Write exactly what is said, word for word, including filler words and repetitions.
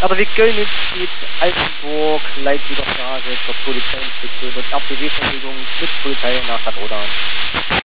Aber wir können mit Altenburg, Leipziger Straße zur Polizeiinspektion und R P W-Verfügung mit Polizei nach Bad Rodan.